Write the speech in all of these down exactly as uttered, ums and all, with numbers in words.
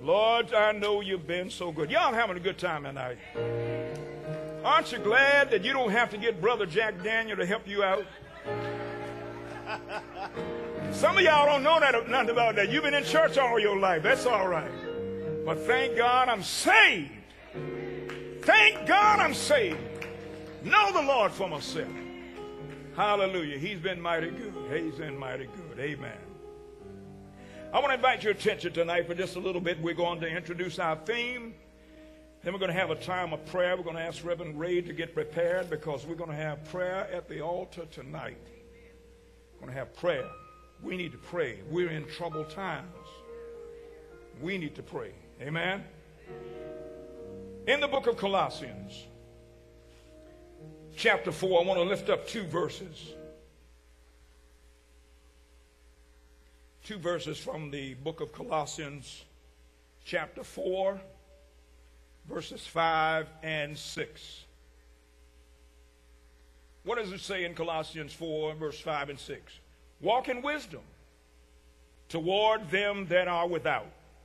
Lord, I know you've been so good. Y'all having a good time tonight. Aren't you glad that you don't have to get Brother Jack Daniel to help you out? Some of y'all don't know that, nothing about that. You've been in church all your life. That's all right. But thank God I'm saved. Thank God I'm saved. Know the Lord for myself. Hallelujah. He's been mighty good. He's been mighty good. Amen. I want to invite your attention tonight for just a little bit. We're going to introduce our theme. Then we're going to have a time of prayer. We're going to ask Reverend Ray to get prepared because we're going to have prayer at the altar tonight. We're going to have prayer. We need to pray. We're in troubled times. We need to pray. Amen. In the book of Colossians, chapter four, I want to lift up two verses. Two verses from the book of Colossians, chapter four, verses five and six. What does it say in Colossians four, verse five and six? Walk in wisdom toward them that are without,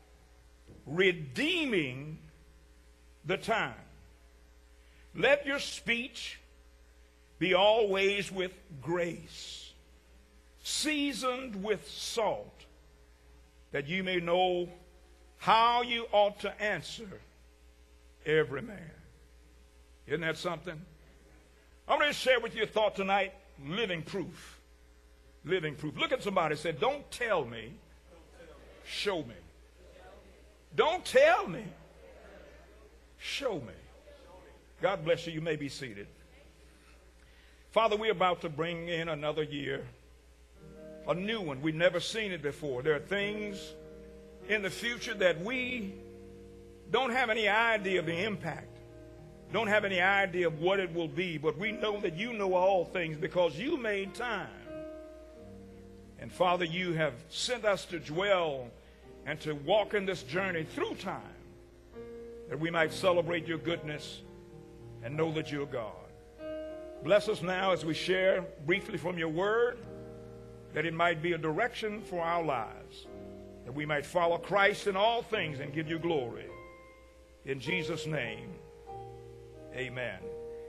redeeming the time. Let your speech be always with grace, seasoned with salt, that you may know how you ought to answer every man. Isn't that something? I'm going to share with you a thought tonight, living proof. Living proof. Look at somebody and say, don't tell me, show me. Don't tell me, show me. God bless you. You may be seated. Father, we're about to bring in another year. A new one. We've never seen it before. There are things in the future that we don't have any idea of the impact. Don't have any idea of what it will be. But we know that you know all things because you made time. And Father, you have sent us to dwell and to walk in this journey through time, that we might celebrate your goodness and know that you're God. Bless us now as we share briefly from your word, that it might be a direction for our lives, that we might follow Christ in all things and give you glory. In Jesus' name, amen.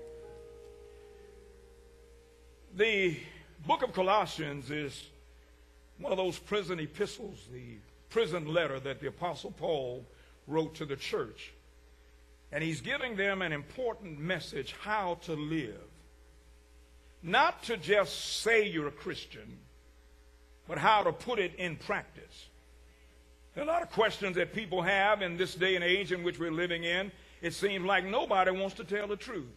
The book of Colossians is one of those prison epistles, the prison letter that the Apostle Paul wrote to the church. And he's giving them an important message, how to live. Not to just say you're a Christian, but how to put it in practice. There are a lot of questions that people have in this day and age in which we're living in. It seems like nobody wants to tell the truth.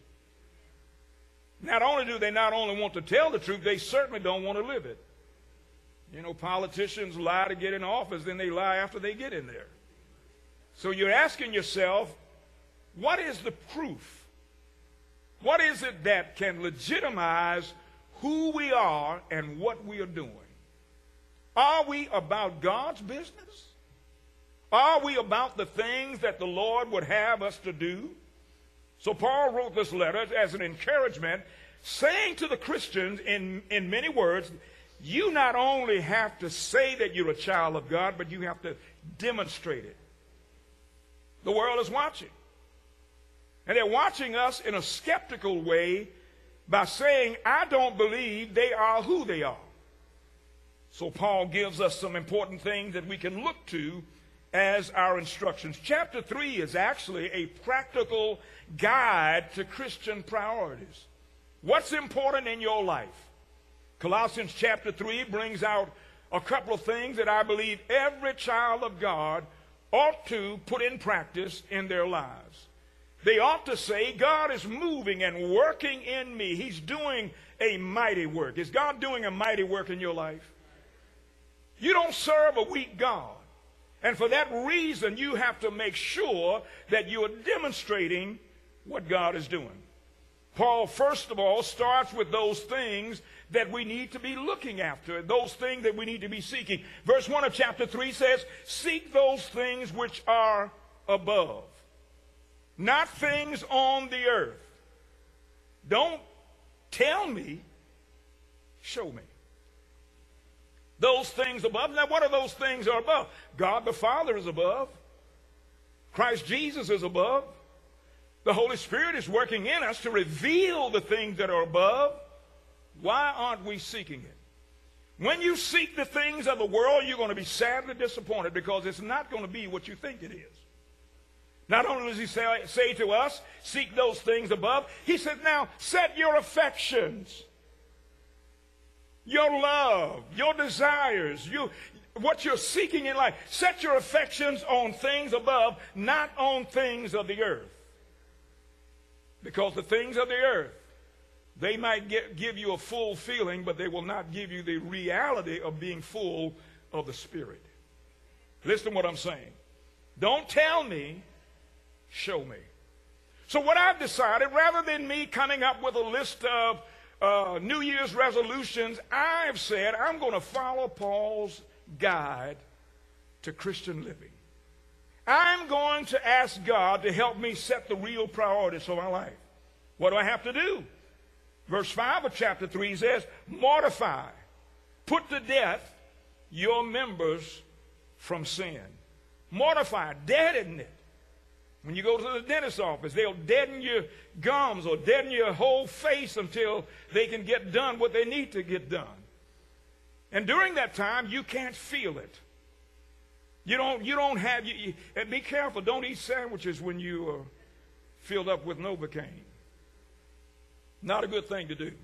Not only do they not only want to tell the truth, they certainly don't want to live it. You know, politicians lie to get in office, then they lie after they get in there. So you're asking yourself, what is the proof? What is it that can legitimize who we are and what we are doing? Are we about God's business? Are we about the things that the Lord would have us to do? So Paul wrote this letter as an encouragement, saying to the Christians in, in many words, you not only have to say that you're a child of God, but you have to demonstrate it. The world is watching. And they're watching us in a skeptical way by saying, I don't believe they are who they are. So Paul gives us some important things that we can look to as our instructions. Chapter three is actually a practical guide to Christian priorities. What's important in your life? Colossians chapter three brings out a couple of things that I believe every child of God ought to put in practice in their lives. They ought to say, God is moving and working in me. He's doing a mighty work. Is God doing a mighty work in your life? You don't serve a weak God. And for that reason, you have to make sure that you are demonstrating what God is doing. Paul, first of all, starts with those things that we need to be looking after, those things that we need to be seeking. Verse one of chapter three says, seek those things which are above, not things on the earth. Don't tell me, show me. Those things above. Now, what are those things are above? God the Father is above. Christ Jesus is above. The Holy Spirit is working in us to reveal the things that are above. Why aren't we seeking it? When you seek the things of the world, you're going to be sadly disappointed because it's not going to be what you think it is. Not only does he say, say to us, seek those things above, he said, now set your affections, your love, your desires, you, what you're seeking in life. Set your affections on things above, not on things of the earth. Because the things of the earth, they might get, give you a full feeling, but they will not give you the reality of being full of the Spirit. Listen to what I'm saying. Don't tell me, show me. So what I've decided, rather than me coming up with a list of uh, New Year's resolutions, I've said I'm going to follow Paul's guide to Christian living. I'm going to ask God to help me set the real priorities for my life. What do I have to do? Verse five of chapter three says, mortify, put to death your members from sin. Mortify, deaden it. When you go to the dentist's office, they'll deaden your gums or deaden your whole face until they can get done what they need to get done. And during that time, you can't feel it. You don't, you don't have, you, you, and be careful, don't eat sandwiches when you are filled up with Novocaine. Not a good thing to do.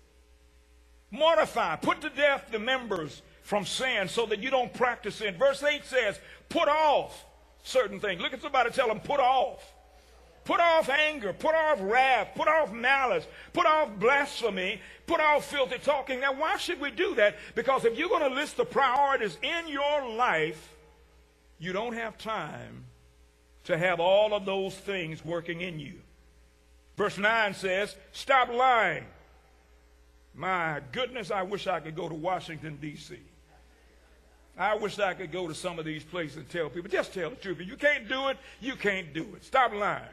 Mortify, put to death the members from sin so that you don't practice sin. Verse eight says, put off certain things. Look at somebody, tell them, put off. Put off anger, put off wrath, put off malice, put off blasphemy, put off filthy talking. Now, why should we do that? Because if you're going to list the priorities in your life, you don't have time to have all of those things working in you. Verse nine says, stop lying. My goodness, I wish I could go to Washington, D C I wish I could go to some of these places and tell people, just tell the truth. If you can't do it, you can't do it. Stop lying.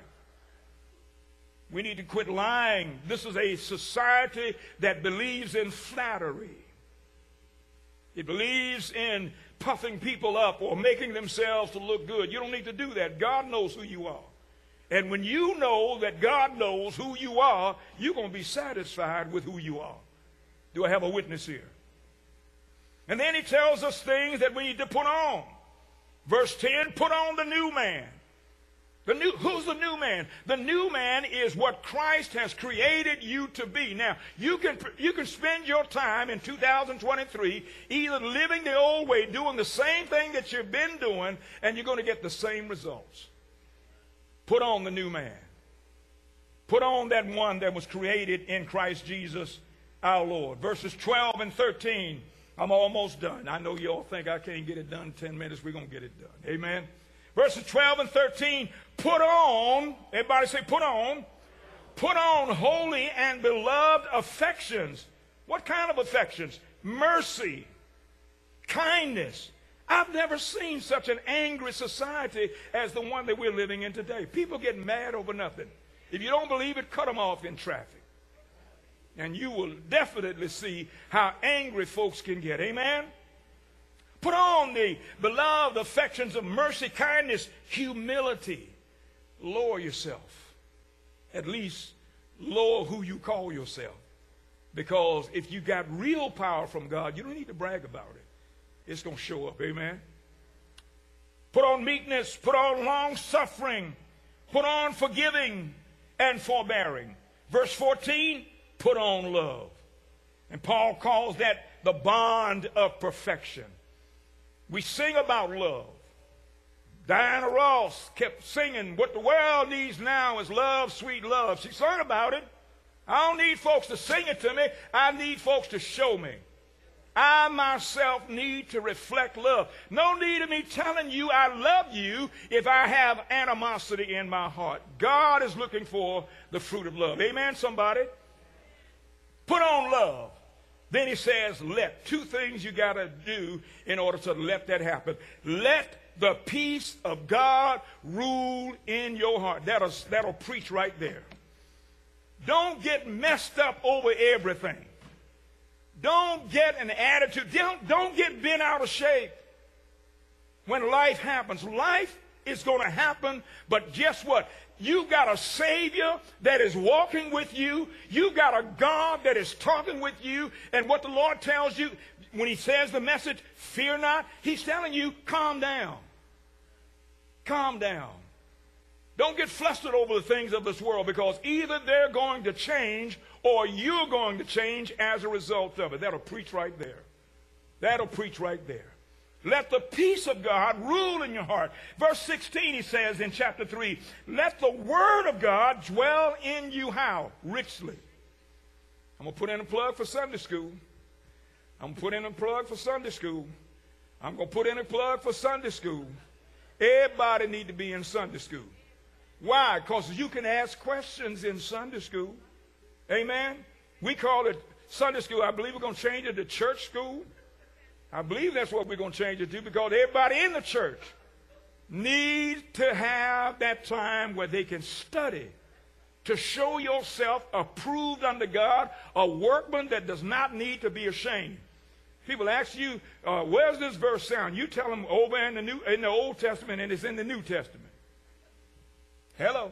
We need to quit lying. This is a society that believes in flattery. It believes in puffing people up or making themselves to look good. You don't need to do that. God knows who you are. And when you know that God knows who you are, you're going to be satisfied with who you are. Do I have a witness here? And then he tells us things that we need to put on. Verse ten, put on the new man. The new, who's the new man? The new man is what Christ has created you to be. Now, you can, you can spend your time in two thousand twenty-three either living the old way, doing the same thing that you've been doing, and you're going to get the same results. Put on the new man. Put on that one that was created in Christ Jesus our Lord. Verses twelve and thirteen. I'm almost done. I know you all think I can't get it done in ten minutes. We're going to get it done. Amen. Verses twelve and thirteen. Put on, everybody say put on. Put on holy and beloved affections. What kind of affections? Mercy, kindness. I've never seen such an angry society as the one that we're living in today. People get mad over nothing. If you don't believe it, cut them off in traffic. And you will definitely see how angry folks can get. Amen? Put on the beloved affections of mercy, kindness, humility. Lower yourself. At least lower who you call yourself. Because if you got real power from God, you don't need to brag about it. It's going to show up. Amen? Put on meekness. Put on long-suffering. Put on forgiving and forbearing. Verse fourteen, put on love. And Paul calls that the bond of perfection. We sing about love. Diana Ross kept singing, what the world needs now is love, sweet love. She sang about it. I don't need folks to sing it to me. I need folks to show me. I myself need to reflect love. No need of me telling you I love you if I have animosity in my heart. God is looking for the fruit of love. Amen, somebody? Put on love. Then he says, let. Two things you got to do in order to let that happen. Let the peace of God rule in your heart. That'll, that'll preach right there. Don't get messed up over everything. Don't get an attitude. Don't, don't get bent out of shape when life happens. Life is going to happen, but guess what? You've got a Savior that is walking with you. You've got a God that is talking with you. And what the Lord tells you when he says the message, fear not, he's telling you, calm down. Calm down. Don't get flustered over the things of this world, because either they're going to change or you're going to change as a result of it. That'll preach right there. That'll preach right there. Let the peace of God rule in your heart. Verse sixteen, he says in chapter three, let the word of God dwell in you how? Richly. I'm going to put in a plug for Sunday school. I'm going to put in a plug for Sunday school. I'm going to put in a plug for Sunday school. Everybody need to be in Sunday school. Why? Because you can ask questions in Sunday school. Amen? We call it Sunday school. I believe we're going to change it to church school. I believe that's what we're going to change it to, because everybody in the church needs to have that time where they can study to show yourself approved unto God, a workman that does not need to be ashamed. People ask you, uh, where's this verse sound? You tell them over in the, New, in the Old Testament, and it's in the New Testament. Hello.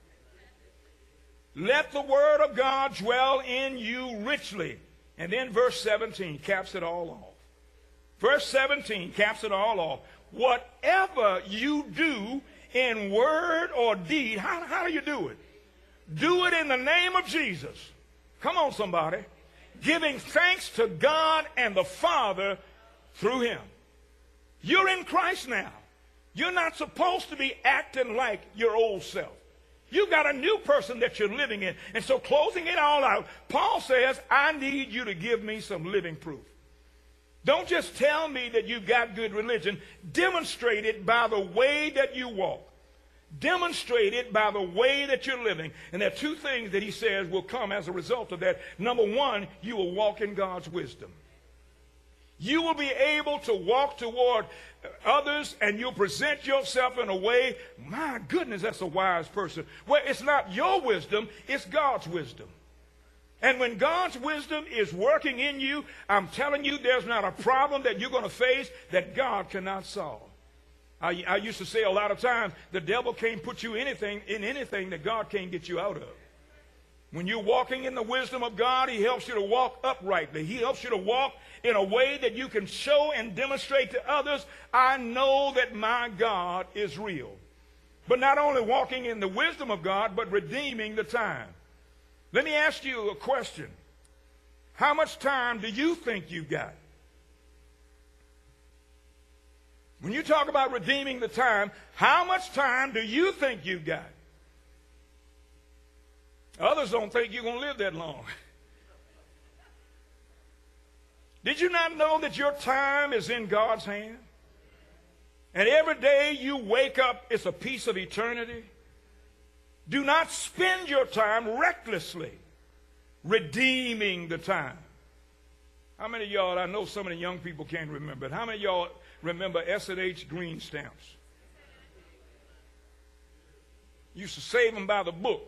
Let the word of God dwell in you richly. And then verse seventeen caps it all off. Verse seventeen caps it all off. Whatever you do in word or deed, how, how do you do it? Do it in the name of Jesus. Come on, somebody. Giving thanks to God and the Father through him. You're in Christ now. You're not supposed to be acting like your old self. You've got a new person that you're living in. And so closing it all out, Paul says, I need you to give me some living proof. Don't just tell me that you've got good religion. Demonstrate it by the way that you walk. Demonstrate it by the way that you're living. And there are two things that he says will come as a result of that. Number one, you will walk in God's wisdom. You will be able to walk toward others, and you'll present yourself in a way, my goodness, that's a wise person. Well, it's not your wisdom, it's God's wisdom. And when God's wisdom is working in you, I'm telling you, there's not a problem that you're going to face that God cannot solve. I, I used to say a lot of times, the devil can't put you anything in anything that God can't get you out of. When you're walking in the wisdom of God, he helps you to walk uprightly. He helps you to walk in a way that you can show and demonstrate to others, I know that my God is real. But not only walking in the wisdom of God, but redeeming the time. Let me ask you a question. How much time do you think you've got? When you talk about redeeming the time, how much time do you think you've got? Others don't think you're going to live that long. Did you not know that your time is in God's hand? And every day you wake up, it's a piece of eternity. Do not spend your time recklessly redeeming the time. How many of y'all, I know some of the young people can't remember it. How many of y'all remember S and H green stamps? Used to save them by the book.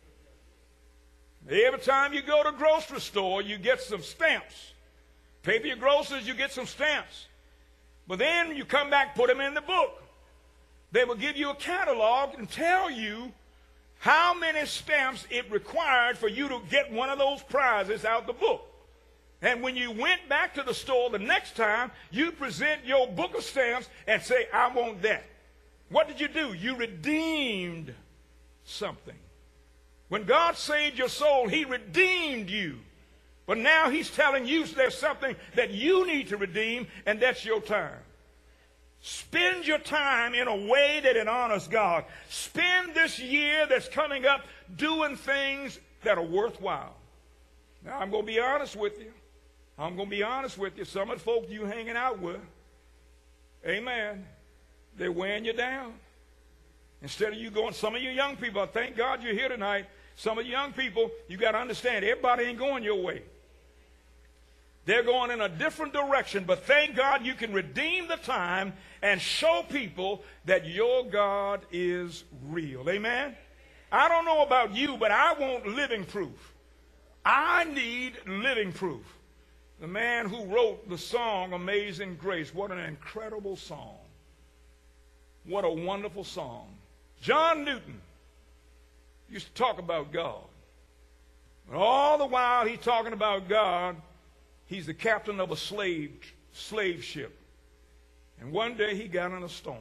Every time you go to the grocery store, you get some stamps. Pay for your groceries, you get some stamps. But then you come back, put them in the book. They will give you a catalog and tell you how many stamps it required for you to get one of those prizes out the book. And when you went back to the store the next time, you present your book of stamps and say, I want that. What did you do? You redeemed something. When God saved your soul, he redeemed you. But now he's telling you there's something that you need to redeem, and that's your time. Spend your time in a way that it honors God. Spend this year that's coming up doing things that are worthwhile. Now, I'm going to be honest with you. I'm going to be honest with you. Some of the folk you hanging out with, amen, they're wearing you down. Instead of you going, some of you young people, thank God you're here tonight. Some of you young people, you got to understand, everybody ain't going your way. They're going in a different direction, but thank God you can redeem the time and show people that your God is real. Amen? I don't know about you, but I want living proof. I need living proof. The man who wrote the song Amazing Grace, what an incredible song. What a wonderful song. John Newton used to talk about God. And all the while he's talking about God, he's the captain of a slave, slave ship. And one day he got in a storm.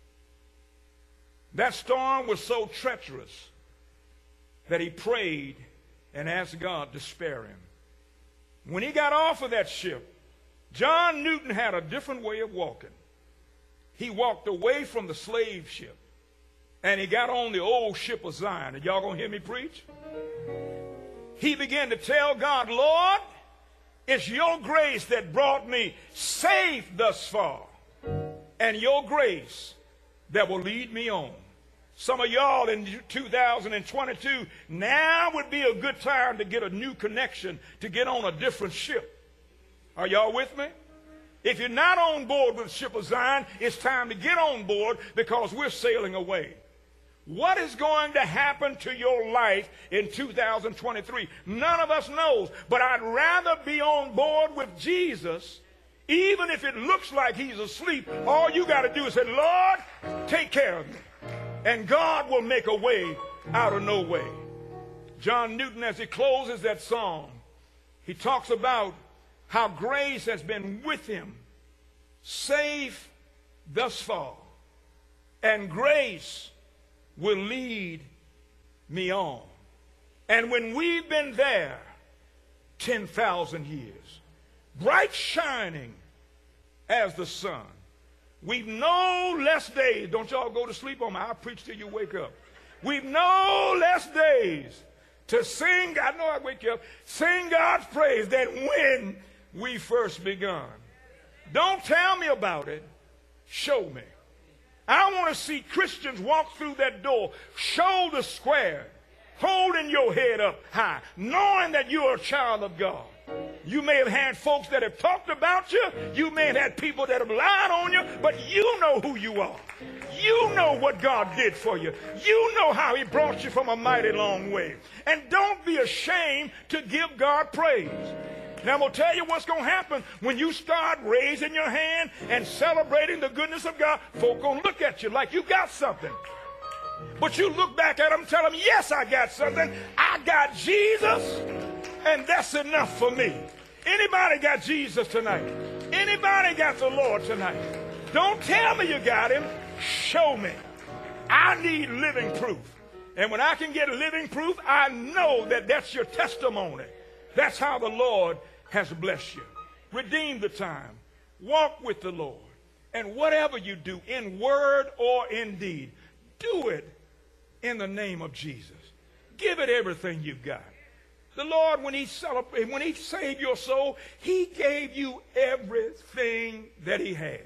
That storm was so treacherous that he prayed and asked God to spare him. When he got off of that ship, John Newton had a different way of walking. He walked away from the slave ship, and he got on the old ship of Zion. And y'all gonna hear me preach? He began to tell God, Lord, it's your grace that brought me safe thus far, and your grace that will lead me on. Some of y'all in two thousand twenty-two, now would be a good time to get a new connection, to get on a different ship. Are y'all with me? If you're not on board with the ship of Zion, it's time to get on board, because we're sailing away. What is going to happen to your life in two thousand twenty-three? None of us knows, but I'd rather be on board with Jesus, even if it looks like he's asleep. All you got to do is say, Lord, take care of me. And God will make a way out of no way. John Newton, as he closes that song, he talks about how grace has been with him, safe thus far, and grace will lead me on. And when we've been there ten thousand years, bright shining as the sun, we've no less days. Don't y'all go to sleep on me. I'll preach till you wake up. We've no less days to sing. I know I wake you up. Sing God's praise than when we first begun. Don't tell me about it. Show me. I want to see Christians walk through that door, shoulder squared, holding your head up high, knowing that you're a child of God. You may have had folks that have talked about you. You may have had people that have lied on you, but you know who you are. You know what God did for you. You know how he brought you from a mighty long way. And don't be ashamed to give God praise. Now, I'm going to tell you what's going to happen when you start raising your hand and celebrating the goodness of God. Folk going to look at you like you got something. But you look back at them and tell them, yes, I got something. I got Jesus, and that's enough for me. Anybody got Jesus tonight? Anybody got the Lord tonight? Don't tell me you got him. Show me. I need living proof. And when I can get living proof, I know that that's your testimony. That's how the Lord has blessed you. Redeem the time. Walk with the Lord. And whatever you do, in word or in deed, do it in the name of Jesus. Give it everything you've got. The Lord, when he celebrated, when he saved your soul, he gave you everything that he had.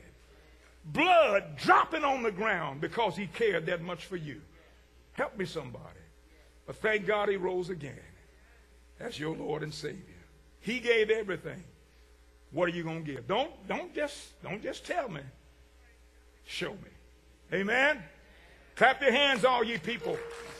Blood dropping on the ground because he cared that much for you. Help me, somebody. But thank God he rose again as your Lord and Savior. He gave everything. What are you going to give? Don't, don't, just, don't just tell me. Show me. Amen? Clap your hands, all ye people.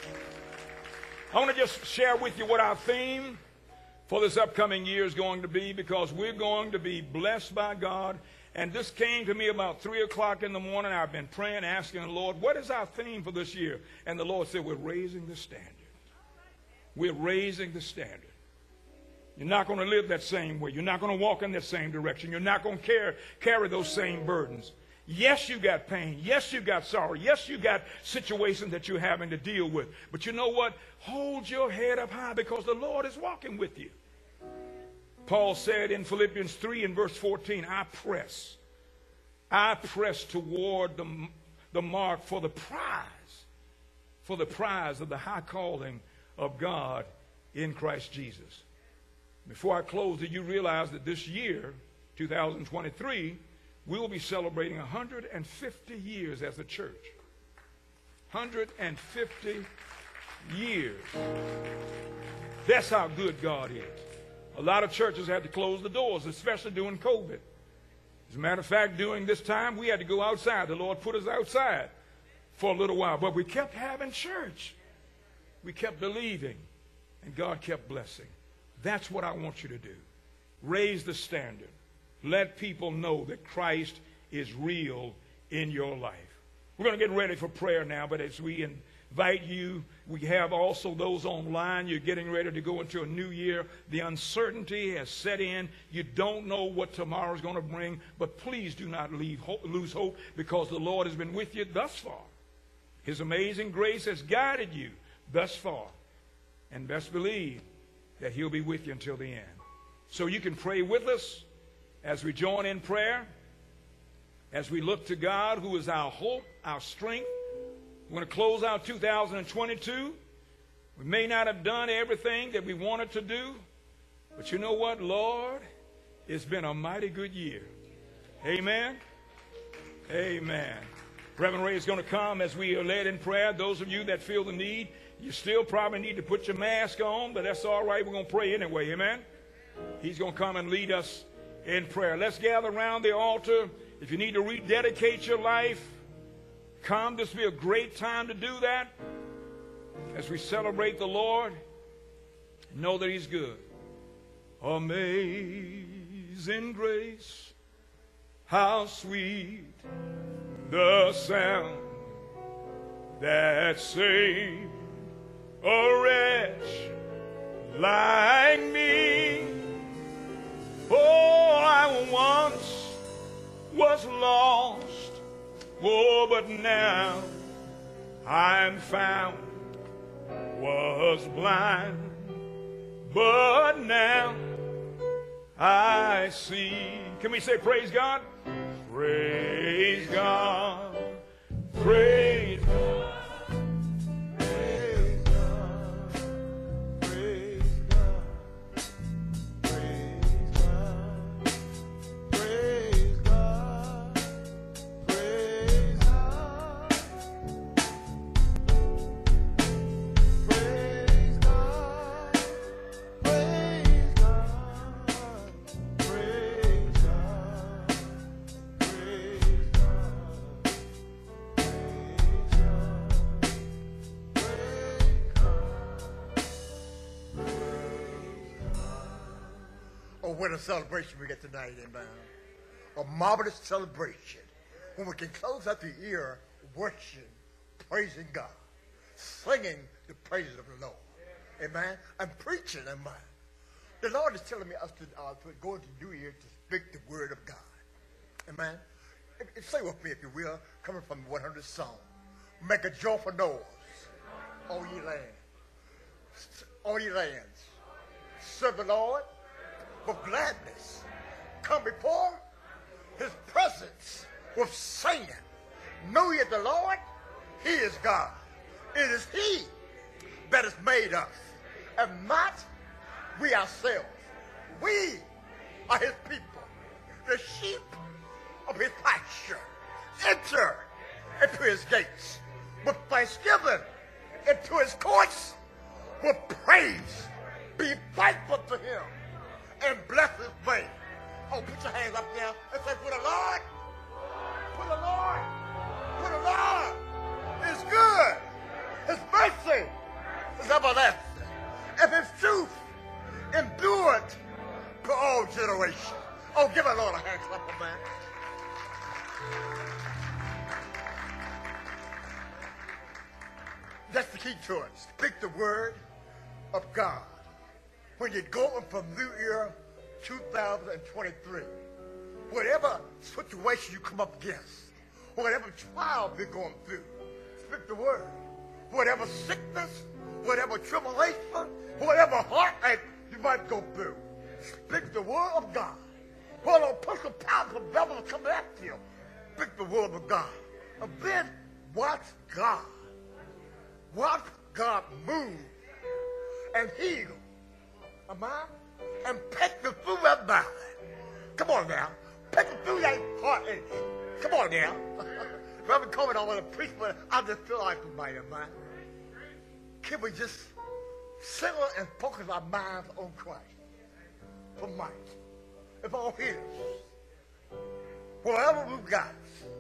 I want to just share with you what our theme for this upcoming year is going to be, because we're going to be blessed by God. And this came to me about three o'clock in the morning. I've been praying, asking the Lord, what is our theme for this year? And the Lord said, we're raising the standard. We're raising the standard. You're not going to live that same way. You're not going to walk in that same direction. You're not going to carry, carry those same burdens. Yes, you got pain. Yes, you got sorrow. Yes, you got situations that you're having to deal with. But you know what? Hold your head up high, because the Lord is walking with you. Paul said in Philippians three and verse fourteen, I press. I press toward the, the mark for the prize, for the prize of the high calling of God in Christ Jesus. Before I close, do you realize that this year, two thousand twenty-three, we will be celebrating one hundred fifty years as a church. one hundred fifty years. That's how good God is. A lot of churches had to close the doors, especially during COVID. As a matter of fact, during this time, we had to go outside. The Lord put us outside for a little while, but we kept having church. We kept believing, and God kept blessing. That's what I want you to do. Raise the standard. Let people know that Christ is real in your life. We're going to get ready for prayer now, but as we invite you, we have also those online. You're getting ready to go into a new year. The uncertainty has set in. You don't know what tomorrow is going to bring, but please do not leave hope, lose hope, because the Lord has been with you thus far. His amazing grace has guided you thus far. And best believe that he'll be with you until the end. So you can pray with us as we join in prayer, as we look to God, who is our hope, our strength. We're going to close out two thousand twenty-two. We may not have done everything that we wanted to do, but you know what, Lord? It's been a mighty good year. Amen. Amen. Reverend Ray is going to come as we are led in prayer. Those of you that feel the need, you still probably need to put your mask on, but that's all right. We're going to pray anyway. Amen. He's going to come and lead us in prayer. Let's gather around the altar. If you need to rededicate your life, come. This will be a great time to do that as we celebrate the Lord. Know that he's good. Amazing grace, how sweet the sound that saved a wretch like me. Oh, I once was lost, oh, but now I'm found. Was blind, but now I see. Can we say praise God? Praise God. Praise God. Praise God. Praise God. Praise God. Praise God. Praise God. Praise God. Praise God. Praise God. Praise God. Oh, what a celebration we get tonight, amen. A marvelous celebration when we can close out the year worshiping, praising God, singing the praises of the Lord, amen, and preaching, amen. The Lord is telling me us to, uh, to go into the new year to speak the word of God, amen. If, if, say with me, if you will, coming from the one hundredth Psalm. Make a joyful noise, all ye lands, all ye lands. Serve the Lord with gladness. Come before his presence with singing. Know ye the Lord, he is God. It is he that has made us, and not we ourselves. We are his people, the sheep of his pasture. Enter into his gates with thanksgiving, into his courts with praise. Be thankful to him and bless his name. Oh, put your hands up there and say, for the Lord, for the Lord, for the Lord is good. His mercy is everlasting, and his truth endured to all generations. Oh, give the Lord a hand clap, man. That's the key to it. Speak the word of God. When you're going from New Year two thousand twenty-three, whatever situation you come up against, whatever trial you're going through, speak the word. Whatever sickness, whatever tribulation, whatever heartache you might go through, speak the word of God. When a person powerful devil is coming after you, speak the word of God. And then watch God. Watch God move and heal. Am I? And pick the through that valley. Come on now. Pick the through that heartache. Come on now. Reverend Coleman, I want to preach, but I just feel like somebody of mine. Can we just settle and focus our minds on Christ for might? If all his, whatever we've got,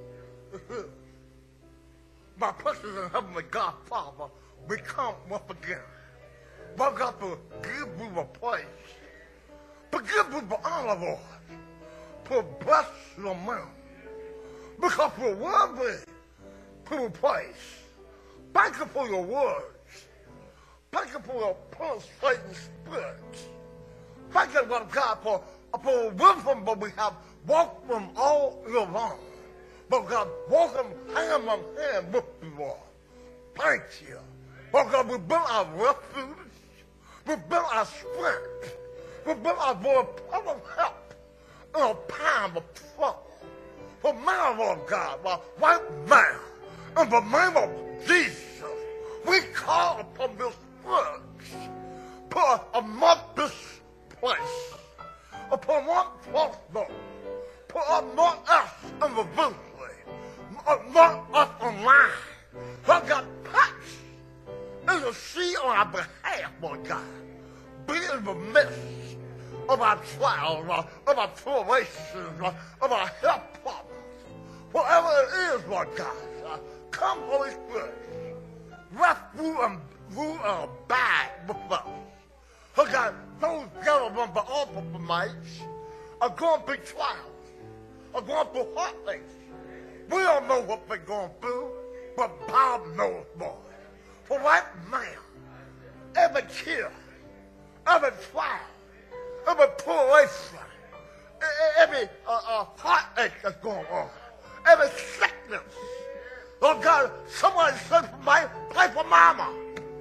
my precious and heavenly God, Father, we come once again. My God, to give you the praise, to give you the honor, Lord, to bless your name, because you're worthy people place. Thank you for your words. Thank you for your pulsating spirit. Thank you, Lord God, for, for wisdom that we have walked from all year long. But God, walking hand in hand with you, Lord. Thank you. Lord God, we built our refuge. We built our strength. We built our more present help in a time of trouble. For now, Lord God, right now, in the name of Jesus, we call upon this church, put among this place, upon one person, put among us individually, among us online. Lord God, touch and see on our behalf, Lord God, be in the midst of our trials, of our tribulations, of our health problems. Whatever it is, Lord God, uh, come, Holy Spirit, rest through and through and abide with us. Lord God, those gentlemen, the awful mites, are going through trials, are going through heartaches. We don't know what they're going through, but God knows more. For right now, every tear, every trial, every tribulation, every uh, uh, heartache that's going on, every sickness. Lord God, somebody said for my, pray for Mama.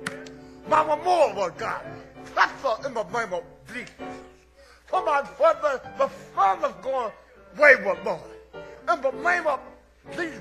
Mama Moore, Lord God. Bless her in the name of Jesus. Somebody said that the father's going wayward, Lord. In the name of Jesus.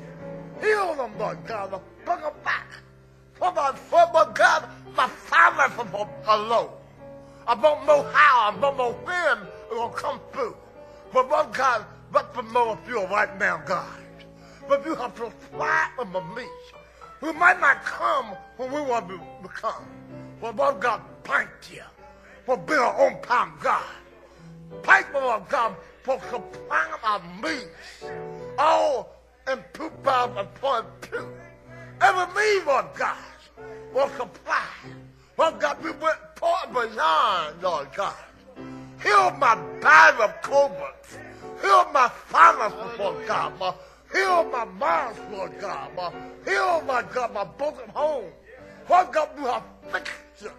Heal them, Lord God. Bring them back. Somebody said, Lord God, my father's alone. I don't know how, I don't know when it's going to come through. But Lord God, let them know if you're right now, God. But you have to supply them of me. We might not come when we want to become. But Lord God, thank you for being our own time, God. Thank you, Lord God, for supplying our needs. All in two thousand twenty-two. Every need, Lord God, will supply. Lord God, we went far beyond, Lord God. Heal my body of COVID. Heal my finances, Lord God. My, heal my mind, Lord God. My, heal, my God, my broken home. Lord God, you have fixed it.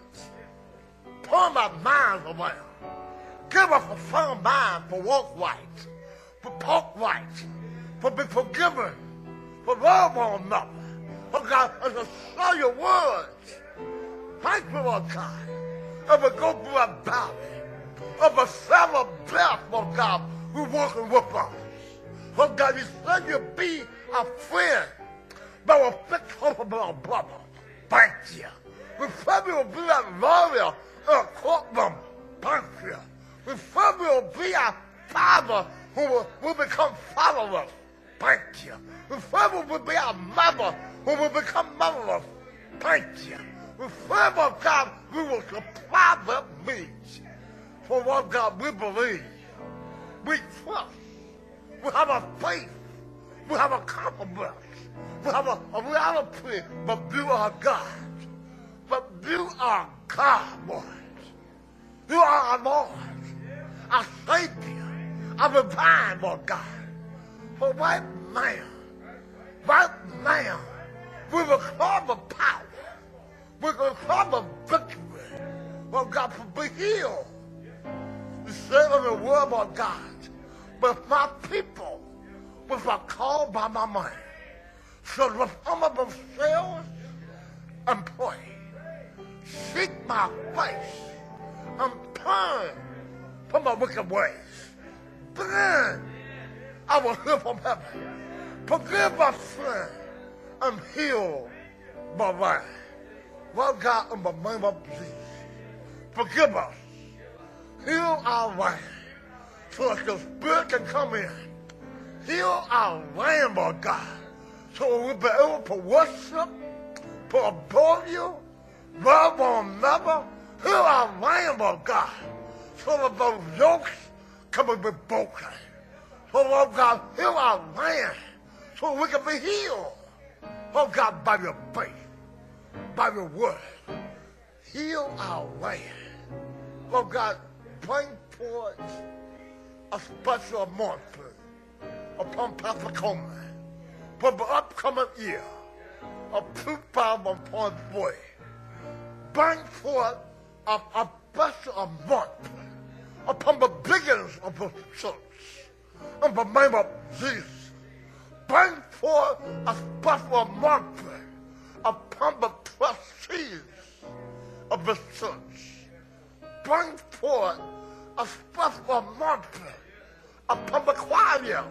Turn my mind around. Give us a sound mind for walk right, for talk right, for be forgiven, for love one another. Lord God, and to show your words. Thank you, Lord God. As we go through our valley, of a seven death, Lord God, who's working with us. Lord God, you said you'd be a friend that will fix hope of our brother. Thank you. We said we will be that lawyer in a courtroom. Thank you. We said we will be our father who will, will become fatherless. Thank you. We said we will be our mother who will become motherless. Thank you. We said, Lord God, we will supply their needs. For Lord God, we believe, we trust, we have a faith, we have a confidence, we have a, a reality, but you are God. But you are God, Lord. You are our Lord, our Savior, our divine, Lord God. For right now, right now, we will call the power, we will call the victory, Lord God, to be healed. You said in the word, Lord God, but my people, which are called by my name, shall humble themselves and pray. Seek my face and turn from my wicked ways. Then I will hear from heaven. Forgive my sin and heal my land. Lord God, in the name of Jesus, forgive us. Heal our land so that the Spirit can come in. Heal our land, Lord God, so we'll be able to worship, to adore you, love one another. Heal our land, Lord God, so that those yokes can be broken. So, Lord God, heal our land so we can be healed. Lord God, by your faith, by your word, heal our land. Lord God, bring forth a special anointing upon Pastor Coleman, for the upcoming year of two thousand twenty-three. Bring forth a, a special month upon the beginnings of the church. In the name of Jesus, bring forth a special month upon the trustees of the church. Bring forth a special month upon the choirs,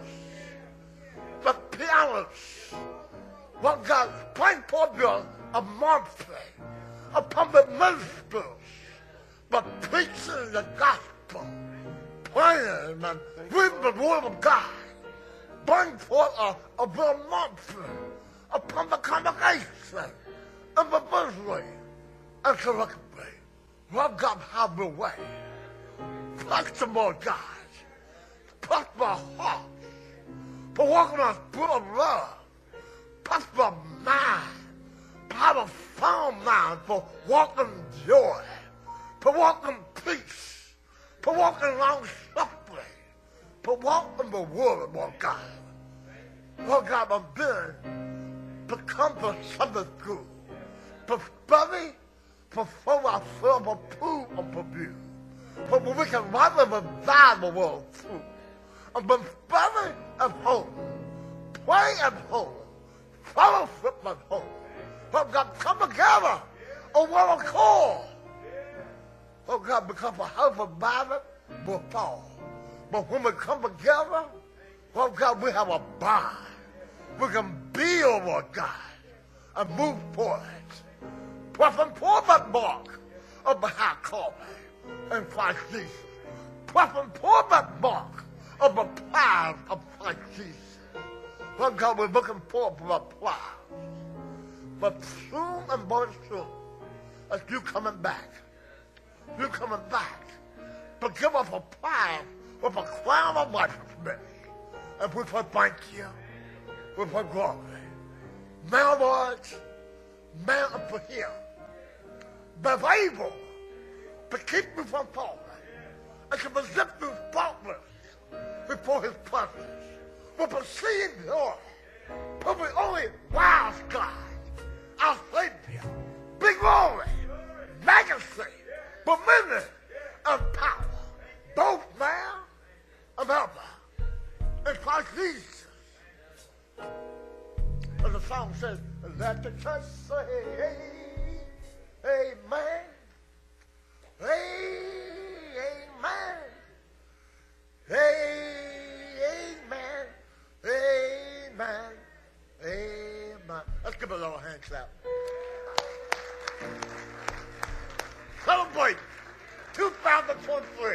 the pianists. Lord God, bring forth a month upon the ministers, the preaching the gospel, praying and reading the word of God. Bring forth a, a real month upon the congregation and the ministry and collectively. Lord God, have your way. Touch them, Lord God. Touch my heart for walking on spirit of love. Touch my mind. Have a sound mind for walking joy, for walking peace, for walking long suffering, for walking the word, Lord God. Lord God, I'm been to come to Sunday school, to study, to show ourselves approved of you, for we can rather revive the world through. I've been studying at home, pray at home, fellowship at home. Lord God, come together on one accord. Lord God, because the house of Bible will fall. But when we come together, Lord God, we have a bond. We can build, Lord God, and move forward. Pressing forward that mark of the high calling in Christ Jesus. Pressing forward that mark of the prize of Christ Jesus. Lord God, we're looking forward to the prize. But soon and very soon, as you coming back, you coming back to give us a prize with a crown of righteousness. And we say thank you, we say glory. Now, Lord, man unto him, that's able to keep me from falling and to present me faultless before his presence with a seeing joy, for the only wise God, our Savior, big glory, majesty, dominion, and power, both now and ever, in Christ Jesus. And the song says, let the church say, amen, amen, amen, amen, amen. Let's give a little hand clap. Celebrate two thousand twenty-three.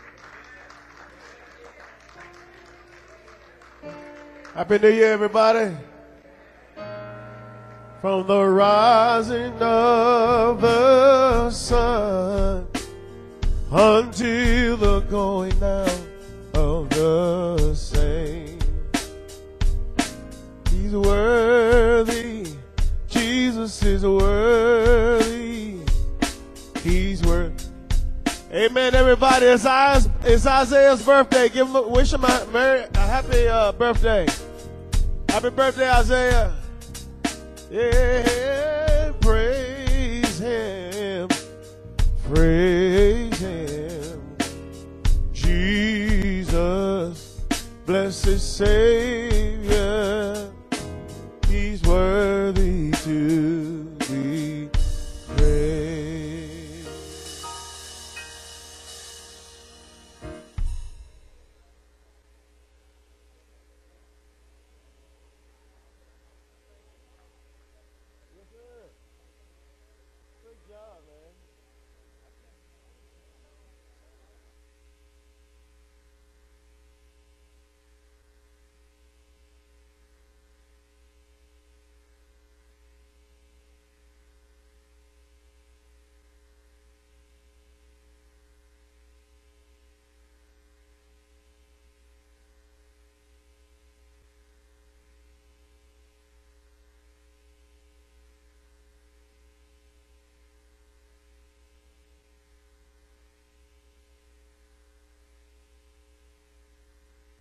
Happy New Year, everybody. From the rising of the sun until the going down of the same. He's worthy. Jesus is worthy. He's worthy. Amen, everybody. It's, Isaiah, it's Isaiah's birthday. Give him a, wish him a, Merry, a happy uh, birthday. Happy birthday, Isaiah. Yeah.